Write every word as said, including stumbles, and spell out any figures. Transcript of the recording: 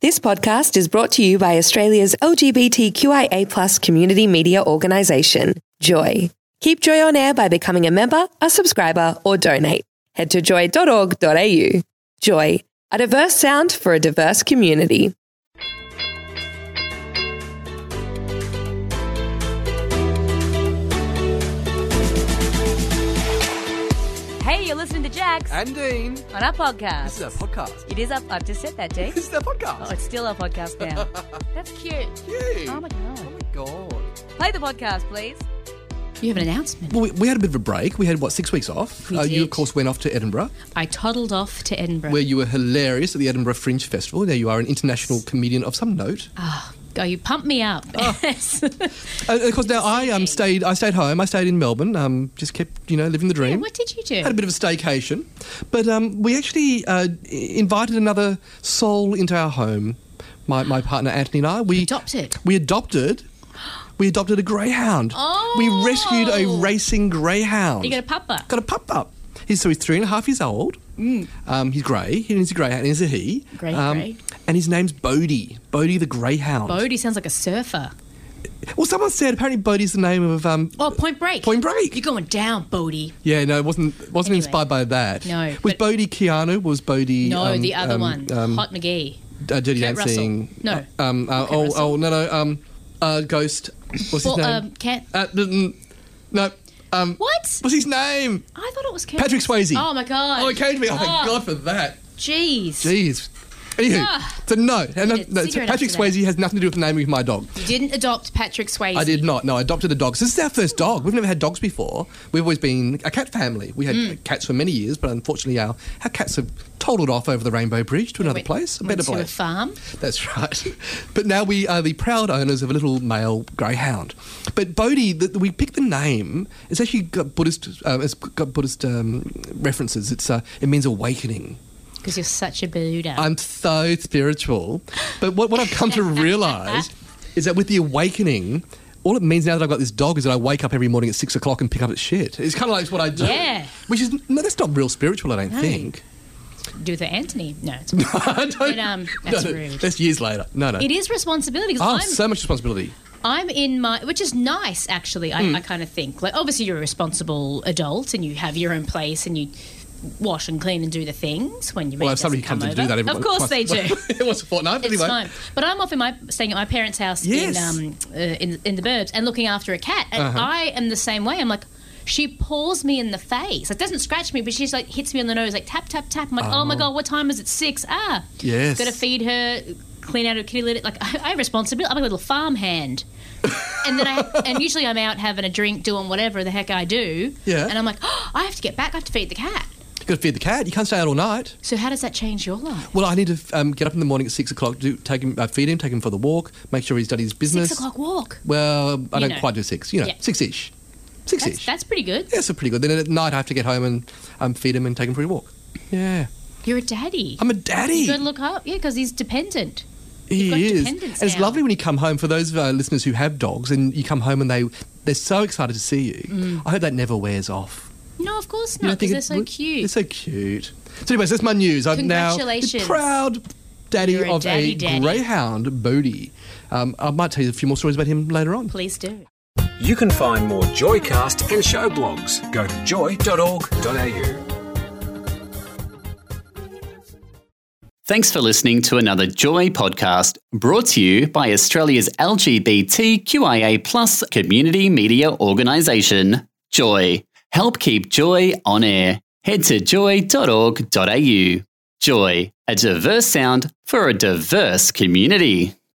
This podcast is brought to you by Australia's L G B T Q I A plus community media organisation, Joy. Keep Joy on air by becoming a member, a subscriber, or donate. Head to joy dot org dot a u. Joy, a diverse sound for a diverse community. Hey, you're listening to Jax And Dean. on our podcast. This is our podcast. It is up. I've just said that, Dean. This is our podcast. Oh, it's still our podcast now. That's cute. Yay. Oh my god. Oh my God. Play the podcast, please. You have an announcement. Well, we, we had a bit of a break. We had, what, six weeks off? We uh, You, did. of course, went off to Edinburgh, I toddled off to Edinburgh. where you were hilarious at the Edinburgh Fringe Festival. Now you are an international comedian of some note. Oh, go, you pumped me up. Yes. And of course, now I um, stayed I stayed home. I stayed in Melbourne, um, just kept, you know, living the Yeah, dream. what did you do? Had a bit of a staycation. But um, we actually uh, invited another soul into our home, my, my partner Anthony and I. We Adopted. We adopted... We adopted a greyhound. Oh. We rescued a racing greyhound. You got a pupper. Got a pup up. He's so he's three and a half years old. Mm. Um, he's grey. He's a greyhound. He's a he. Grey, um, grey. And his name's Bodie. Bodie the greyhound. Bodie sounds like a surfer. Well, someone said apparently Bodie's the name of um. Oh, Point Break. Point Break. You're going down, Bodie. Yeah, no, it wasn't wasn't Anyway. inspired by that. No, Was but- Bodie Keanu? Was Bodie? No, um, the other um, one. Um, Hot McGee. uh, Dirty Kurt Dancing. Russell. No. Uh, um. Uh, Kurt oh. Russell. Oh. No. No. Um. Uh. Ghost. What's his Well, name? um, Cat. Uh, mm, no. Um. What? What's his name? I thought it was Cat. Patrick Swayze. Oh, my God. Oh, it came to me. Oh, thank Oh. God for that. Jeez. Jeez. Anywho, Ah. so no, and no, did no, so cigarette Patrick after that. Swayze has nothing to do with the naming of my dog. You didn't adopt Patrick Swayze. I did not. No, I adopted a dog. So this is our first dog. We've never had dogs before. We've always been a cat family. We had Mm. cats for many years, but unfortunately our, our cats have toddled off over the Rainbow Bridge to another Went- place, a went better to place. a farm. That's right. But now we are the proud owners of a little male greyhound. But Bodhi, the, we picked the name. It's actually got Buddhist. Um, it's got Buddhist um, references. It's uh, it means awakening. Because you're such a Buddha. I'm so spiritual. But what, what I've come to realise is that with the awakening, all it means now that I've got this dog is that I wake up every morning at six o'clock and pick up its shit. It's kind of like what I do. Yeah. Which is, no, that's not real spiritual, I don't No. think. Do with Anthony. No, it's I don't, But, um, that's no, no, rude. That's years later. No, no. It is responsibility. 'Cause Oh, I'm, so much responsibility. I'm in my, which is nice actually. I, Hmm. I kind of think like obviously you're a responsible adult and you have your own place and you wash and clean and do the things when you. Well, I have somebody who comes in to do that every Of course they do. Once a fortnight, but It's anyway. fine. But I'm off in my staying at my parents' house Yes. in um uh, in in the burbs and looking after a cat. And Uh-huh. I am the same way. I'm like, she paws me in the face. It doesn't scratch me, but she's like hits me on the nose, like tap tap tap. I'm like, oh, my god, what time is it? Six. Ah, Yes. Got to feed her, clean out her kitty litter. Like I, I have responsibility. I'm like a little farm hand. And then I and usually I'm out having a drink, doing whatever the heck I do. Yeah. And I'm like, oh, I have to get back. I have to feed the cat. You've got to feed the cat. You can't stay out all night. So how does that change your life? Well, I need to um, get up in the morning at six o'clock, do, take him, uh, feed him, take him for the walk, make sure he's done his business. Six o'clock walk. Well, I You don't know. quite do six. You know, Yeah. six-ish. Six-ish. That's, that's pretty good. Yeah, so pretty good. Then at night I have to get home and um, feed him and take him for a walk. Yeah. You're a daddy. I'm a daddy. You got to look up, yeah, because he's dependent. He got is. dependence And it's now. lovely when you come home, for those uh, listeners who have dogs, and you come home and they, they're so excited to see you. Mm. I hope that never wears off. No, of course You don't not, think because they're it so would? cute. They're so cute. So anyways, that's my news. I'm now the Congratulations. proud daddy You're a of daddy a daddy. greyhound, Bodhi. Um, I might tell you a few more stories about him later on. Please do. You can find more Joycast and show blogs. Go to joy dot org dot a u. Thanks for listening to another Joy podcast brought to you by Australia's L G B T Q I A plus community media organisation, Joy. Help keep Joy on air. Head to joy dot org dot a u. Joy, a diverse sound for a diverse community.